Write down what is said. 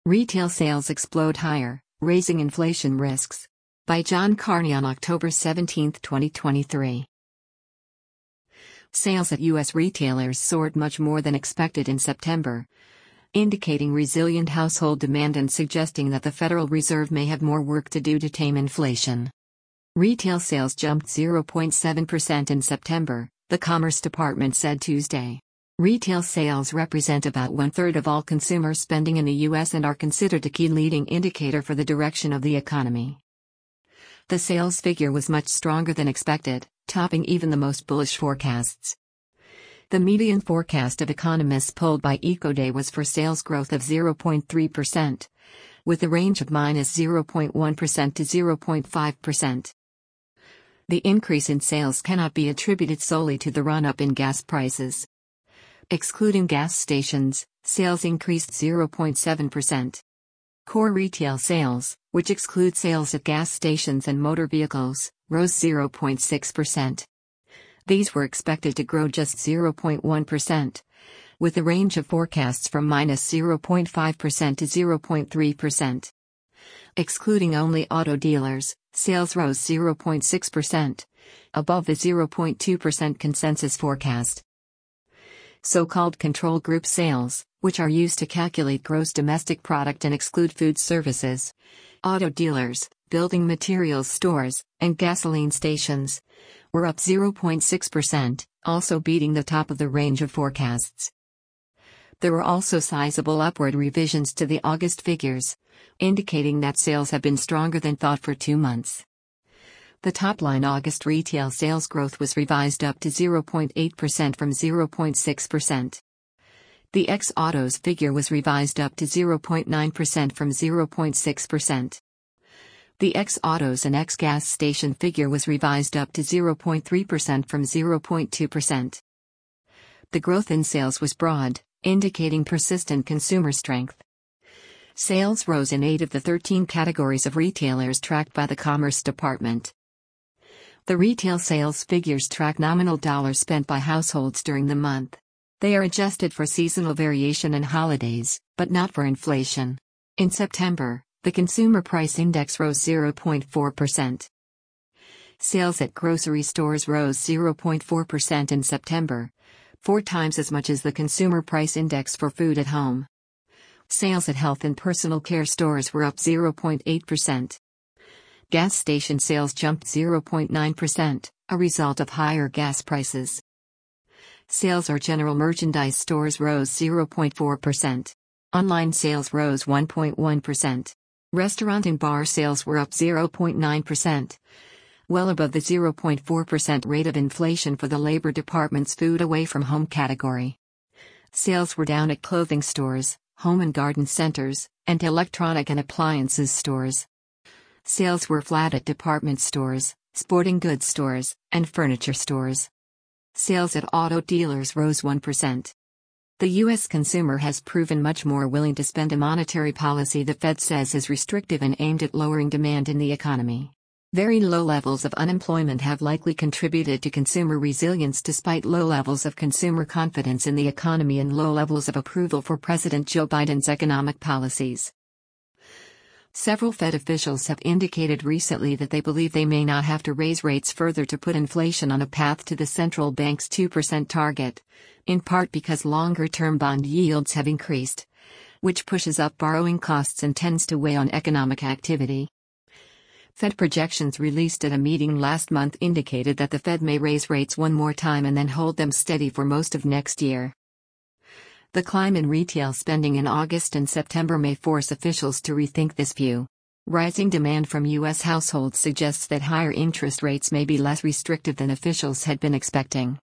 Retail sales explode higher, raising inflation risks. By John Carney on October 17, 2023. Sales at U.S. retailers soared much more than expected in September, indicating resilient household demand and suggesting that the Federal Reserve may have more work to do to tame inflation. Retail sales jumped 0.7% in September, the Commerce Department said Tuesday. Retail sales represent about one-third of all consumer spending in the U.S. and are considered a key leading indicator for the direction of the economy. The sales figure was much stronger than expected, topping even the most bullish forecasts. The median forecast of economists polled by EcoDay was for sales growth of 0.3%, with a range of -0.1% to 0.5%. The increase in sales cannot be attributed solely to the run-up in gas prices. Excluding gas stations, sales increased 0.7%. Core retail sales, which exclude sales at gas stations and motor vehicles, rose 0.6%. These were expected to grow just 0.1%, with a range of forecasts from -0.5% to 0.3%. Excluding only auto dealers, sales rose 0.6%, above the 0.2% consensus forecast. So-called control group sales, which are used to calculate gross domestic product and exclude food services, auto dealers, building materials stores, and gasoline stations, were up 0.6%, also beating the top of the range of forecasts. There were also sizable upward revisions to the August figures, indicating that sales have been stronger than thought for 2 months. The top-line August retail sales growth was revised up to 0.8% from 0.6%. The ex-autos figure was revised up to 0.9% from 0.6%. The ex-autos and ex-gas station figure was revised up to 0.3% from 0.2%. The growth in sales was broad, indicating persistent consumer strength. Sales rose in 8 of the 13 categories of retailers tracked by the Commerce Department. The retail sales figures track nominal dollars spent by households during the month. They are adjusted for seasonal variation and holidays, but not for inflation. In September, the Consumer Price Index rose 0.4%. Sales at grocery stores rose 0.4% in September, 4 times as much as the Consumer Price Index for food at home. Sales at health and personal care stores were up 0.8%. Gas station sales jumped 0.9%, a result of higher gas prices. Sales at general merchandise stores rose 0.4%. Online sales rose 1.1%. Restaurant and bar sales were up 0.9%, well above the 0.4% rate of inflation for the Labor Department's food away from home category. Sales were down at clothing stores, home and garden centers, and electronic and appliances stores. Sales were flat at department stores, sporting goods stores, and furniture stores. Sales at auto dealers rose 1%. The U.S. consumer has proven much more willing to spend a monetary policy the Fed says is restrictive and aimed at lowering demand in the economy. Very low levels of unemployment have likely contributed to consumer resilience despite low levels of consumer confidence in the economy and low levels of approval for President Joe Biden's economic policies. Several Fed officials have indicated recently that they believe they may not have to raise rates further to put inflation on a path to the central bank's 2% target, in part because longer-term bond yields have increased, which pushes up borrowing costs and tends to weigh on economic activity. Fed projections released at a meeting last month indicated that the Fed may raise rates one more time and then hold them steady for most of next year. The climb in retail spending in August and September may force officials to rethink this view. Rising demand from U.S. households suggests that higher interest rates may be less restrictive than officials had been expecting.